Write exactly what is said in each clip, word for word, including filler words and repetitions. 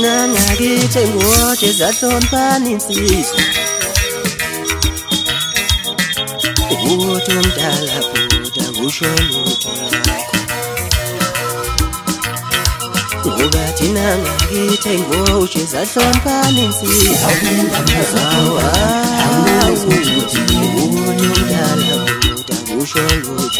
Thina ngakithi ngoje zahlonipha insizwa uthi umdala buda kusho lutho ngoba thina ngakithi ngoje zahlonipha insizwa uthi umdala buda kusho lutho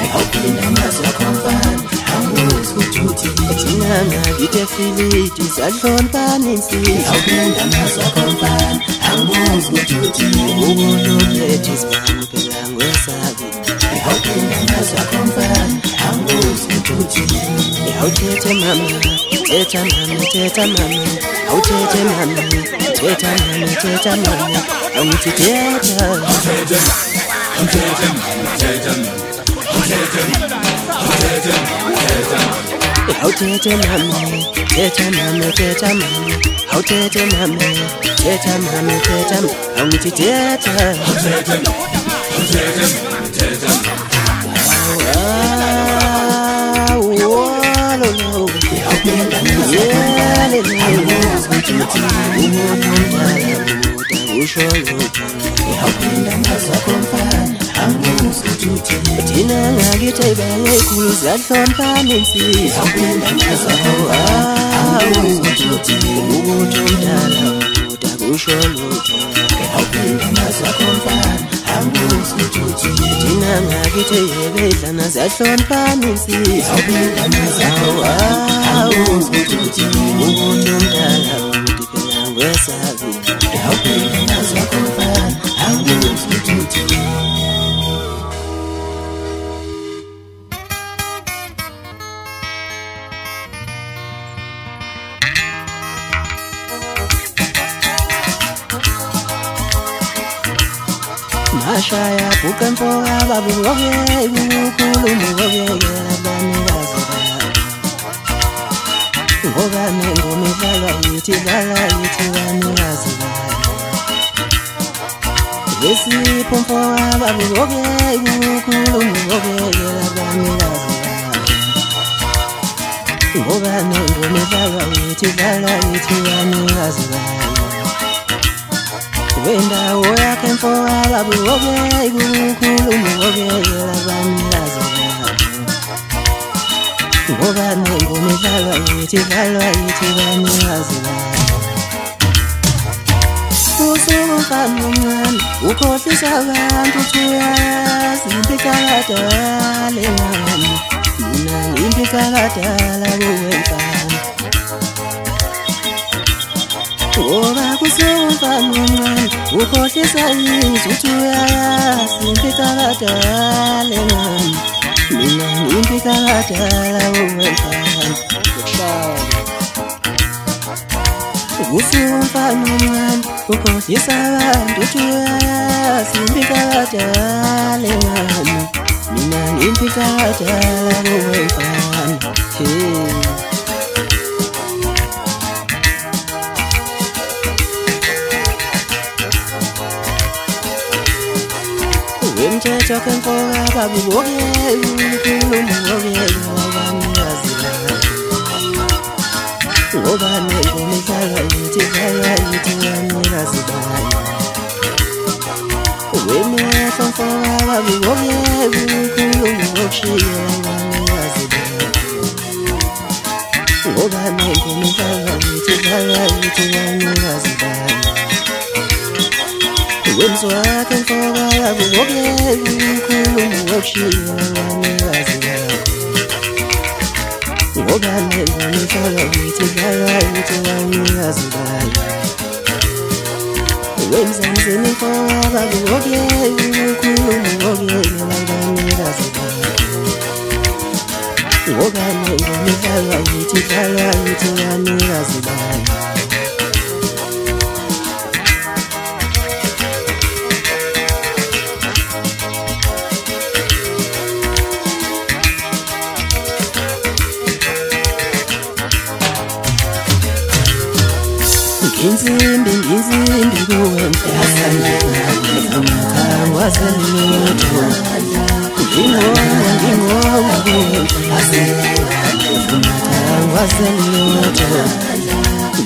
thina ngakithi filiti zahlonipha insizwa ubulolethi sibani phela ngwesabi awuthethe mama thetha mama thetha mama awuthethe mama thetha mama thetha mama angithi thetha awuthethe mama thetha mama awuthethe mama thetha mama thetha mama awuthethe mama thetha mama thetha mama angithi thetha awuthethe mama thetha mama thina ngakithi bangekhulu zahlonipha insizwa ukuthi umdala buda kusho lutho thina ngakithi yebedlana zahlonipha insizwa ukuthi umdala buda phela ngwesabi Mashaya bukan poa babu oge ukulu muoge abanikazi ngoba nengome dlala yithi dlala yithi abanikazi lesipho babu oge ukulu muoge abanikazi ngoba nengome dlala yithi dlala yithi abanikazi wenda oyakhe mfoka babu oge ukukhuluma oge abanikazi ngoba nengoma idlalwa yithi idlalwa yithi abanikazi usumfana omncane ukhohlisa abantu uyazi impikaladala engani mina impikaladala kuwemfana ngoba kusumfana omncane ukhohlisa izwi uthi uyayazi impikaladala engani mina impikaladala kuwemfana usumfana omncane ukhohlisa abantu uthi uyayazi impikaladala engani mina impikaladala kuwemfana Wemthetho kemfoka babu oge ukukhuluma oge abanikazi ngoba nengoma idlalwa yithi idlalwa yithi abanikazi bayo wemehlo mfoka babu oge ukukhuluma okushiya abanikazi bayo ngoba nengoma idlalwa yithi idlalwa yithi abanikazi bayo wemzwakhe mfoka babu oge ukukhuluma okushiya abanikazi bayo ngoba nengoma idlalwa yithi idlalwa yithi abanikazi bayo wemzanzini mfoka babu oge ukukhuluma oge abanikazi bayo ngoba nengoma idlalwa yithi idlalwa yithi abanikazi bayo Inzimbi inzimbi kuwemfana wazelutho ngingona ngingona kuwemfana wazelutho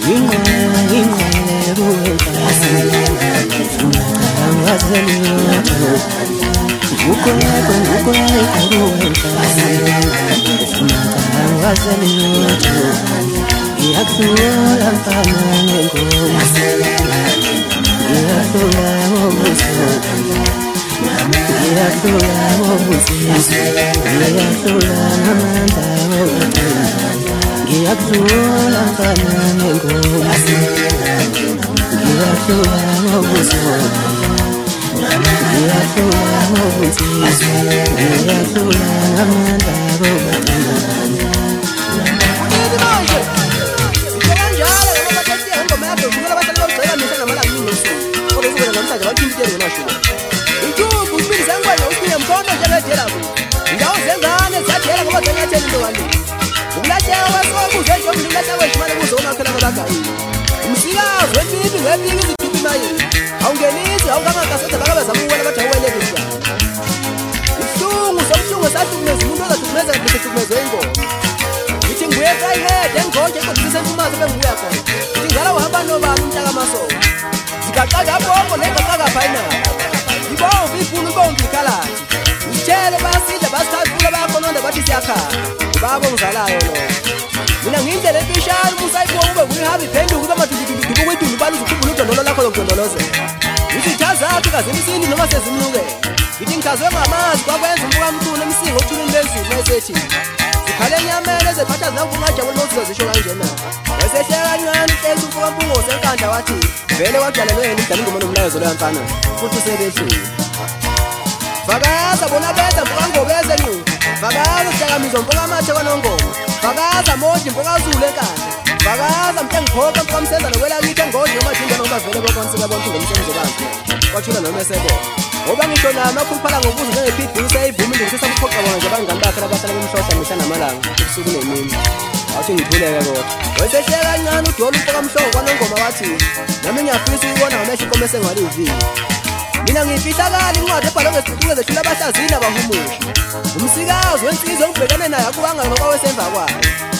Fakaza bona beza mpoka ngobeze nyu. Fakaza sidakamizwa mpoka mathe kwanongoma. Fakaza moji mpoka zule enkandla. Fakaza mpe ngikhoka mpoka msenza nokwela kithi engozi noma jinga noma vele bokonsela bonke ngomsebenzi bakhe. Kwathula noma esebo. Ngoba ngisho nami akhuluphala ngokuza njenge-Pitbull usayivuma into ngisesakuphoqa bona nje abangani bakhe abahlala kumhlohla mihla namalanga ebusuku nemini. Wathi ngithuleke kodwa. Wayesehleka kancane uDolo mpoka mhloko kwanongoma wathi nami ngiyafisa ukubona ngamehlo inkomo esengalivi. Mina ngifihlakala incwadi ebhalwe ngesitulo zehlula abahlazini abahumusha. Umsikazi wensizwe ngibhekane naye akubanga ngoba wesemva kwayo.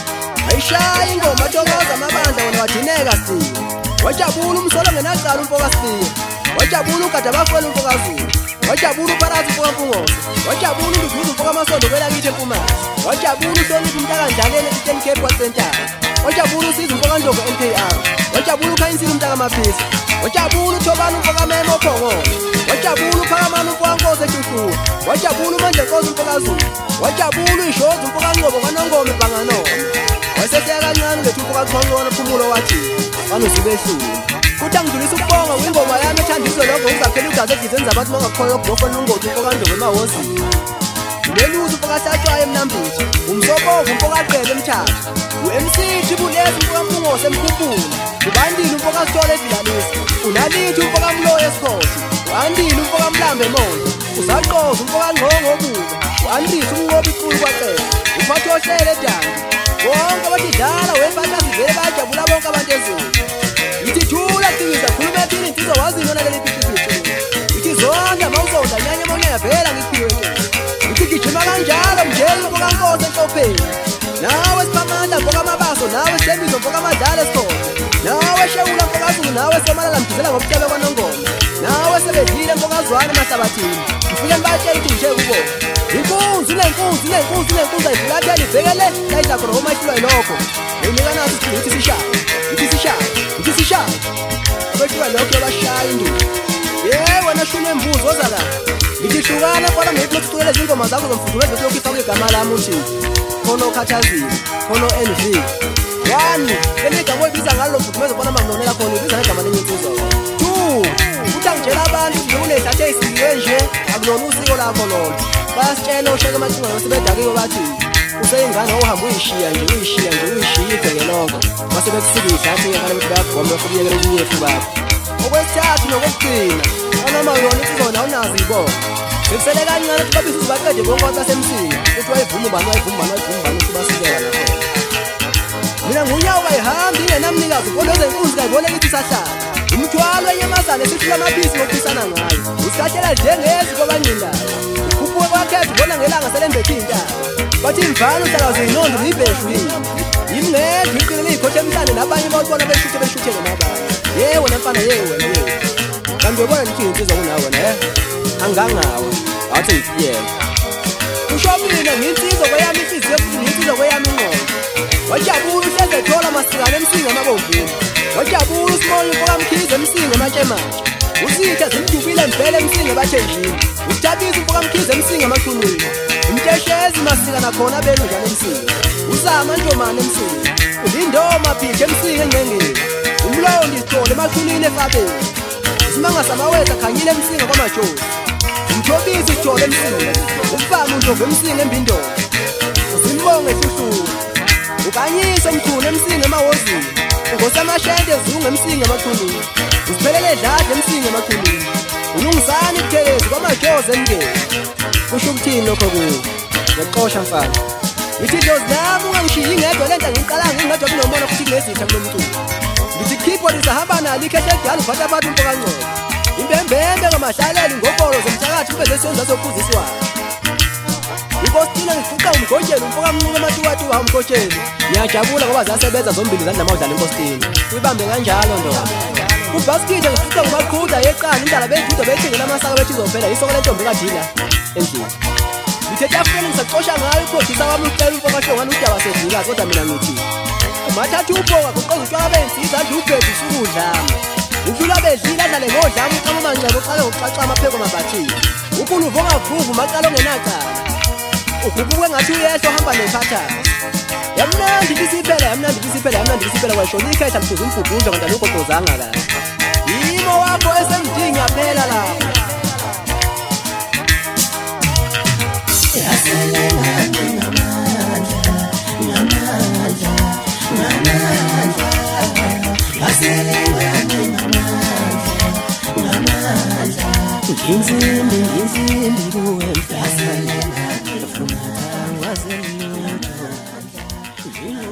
Ayishaya ingoma thokoza amabandla wona wadineka sithini. Wajabula umsolo ngenaqala umfoka sithini. Wajabula ugada abafweni umfoka Zulu. Wajabula uPharathi umfoka Mpungose. Wajabula uNduduzo umfoka Masondo kwela kithi eMpumalanga. Wajabula uHloniphi umntaka Ndlaleni e-Eastern Cape kwaSentara. Wajabula uSizwe umfoka Ndlovu N K R. Wajabula uKhanyisile umntaka Maphisa. Wajabula uThobani umfoka Memo Phongolo. Wajabula uPhakamani umfoka Nkosi eShushuwa. Wajabula uMandlekosi umfoka Zulu. Wajabula uShozi umfoka Ngcobo kwanongoma eBhanganoma. Wayesehleka kancane lethu umfoka Chongqona Phumulo wathi banosibehlule. Kuthi angidlulisa ukubonga kwingoma yami ethandiswe lokho ngizakhela igazi egizeni zabantu bangakhoyo ukugofana ungothi umfoka Ndlovu emahhozini. Uleluthi umfoka Hlatshwayo eMnambithi. Umsobovu umfoka Qele eMthatha. U-M C Thibulesi umfoka Mpungose eMkhuphula. Ubandile umfoka Sithole eVilalisa. Unalithi umfoka Mloyo eSkhosha. U-Andile umfoka Mlambo eMondlo. Uzaqoza umfoka Ngqongo obuka. U-Andrisa umnqobi iqulu kwaXele. Uphathohlele eDanga. Bonke abadidala wembatha sivele bayajabula bonke abantu ezweni. Ithi thula qiniza khuluma ephini insizwa wazini leli phiphiphi. Ithi zonke mawuzodla nyanye moya vela ngiphiwe nke. Ithi gijima kanjalo mjeli umfoka Nkosi enhlopheni. Nawe Siphamandla mfoka Mabaso nawe Sithembiso mfoka Madala eSkhosha. Nawe Shewula mfoka Zulu nawe Somalala mdizela ngobucebe kwanongoma. Nawe Sebedlile mfoka Zwane eMahlabathini. Ngifike ngibatshela ukuthi nje kubo. Inkunzi nenkunzi nenkunzi nenkunzi ayifulathela ibhekele layidla khona omahlulwa yilokho. Unika nathi ukuthi sishaya. Ithi sishaya. Ithi sishaya. Abahlulwa lokho yabashaya induku. Yey wena shune embuzo oza la. Ngithi hlukana kodwa ngithi lokucela izingoma zakho zomfudumeza lokho ifaka igama lami uthi khono Khathazile, khono N V. One, eligama oyibiza ngalo mfudumeza bona mangonela khona ibiza ngegama lenye insizwa. Two, utangitshela abantu nje unehlathe isiwe nje akulona usiko lakho lolo. Basitshela usheke amacingo sebedakile bathi useyingane ohamba uyishiya nje uyishiya nje uyishiya ibheke lonke. Mase bekusikisa athi ngale ukuthi bayagoma ukubiyekela ukunyefu bakho. Okwesithathu nokugcina, anoma yona isizona unazi ibona. Bekusele kancane ukuthi babisi uzibaqede bonke abasemsini. Uthi wayivuma ubani wayivuma ubani wayivuma ubani ukuthi basikela lapho. Mina nguNyawo bayihamba ingenamnikazi kodwa enkunzi kayibone ukuthi sahlala. Umthwalo enyamazane sihlula amaphisi ngokuphisana ngayo. Usikhathela njengezi kwabancindayo. Kuphuke kwakhetha ubona ngelanga selembethe intaba. Bathi imvana uhlala zinondo libheshu yini. Yimngeke iqinile ikhothe emhlane nabanye bawubona beshuthe beshuthele nabanye ye wena mfana ye wena ye kanti uyabona ngithi insizwa kunawe wena he angangawe athi ngiyela usho mina nginsizwa kweyami inhliziyo futhi nginsizwa kweyami ingqondo wajabula uhleze ethola masikane emsinga amabomvini wajabula uSimoni umfokamkhize emsinga ematshematshe uzitha zimdubile mvele emsinga ebathenjini uthabisa umfokamkhize emsinga emaqhulwini umteshezi masika nakhona benu njalo emsinga uzama ntomane emsinga ulindoma phithe emsinga engcengeni umlondi isithole emaqhulwini efabeni isimanga samawetha khanyile emsinga kwamajosi umthobisi isithole emsinga ufama uNdlovu emsinga embindolo usimbonge ehluhlulu ukanyise umkhulu emsinga emawozini ngosamashende zungu emsinga emaqhulwini usiphelele dladla emsinga emaqhulwini ulungisani ibuthelezi kwamajosi emngeni kusho ukuthini lokho kuyo ngexosha mfana ngithi dlozi lami ungangishiyi ngedwa lento ngiqala ngingedwa kunomona futhi kunezitha kulomculo ngithi khipho lisahamba nalo ikhehle edala uvatha abantu umfokangcobo imbembembe ngamadlaleli ngobholo zomthakathi kube zesenza sophuziswa inkostina ngifuqa umgojela umfokamncane amatuwatuwa umgojela ngiyajabula ngoba zasebenza zombili zandla mawudlala inkostina uyibambe kanjalo ndoda ubaskide ngifuqa ngumaqhuda yeqala indaba bejudo bethengela amasaka bethi izophela isoko lentombi kadila endlini ngithethe afweni ngisaqosha ngayo iproducer wami ucela umfokashongana udaba sedila kodwa mina ngithi umathatha ubhoka kuqoza utshwala bensizwa adla ubhedi usukudlama uhlula bedlila adlale ngodlama uqama amancebo uqale ngokuxaxa amapheko mabathini ukulu uvongavuvu maqala ongenacala ugubuke ngathi uyehlo hamba nephathana yamnandi bisiphela yamnandi bisiphela yamnandi bisiphela kwashona ikhehla mfuza umgugudla kanti alugqogqozanga kahle yimo wakho esemdingi yaphela lapho yaselela ngamandla ngamandla ngamandla yaselela ngamandla ngamandla inzimbi inzimbi kuwe mfana ufuna wazelutho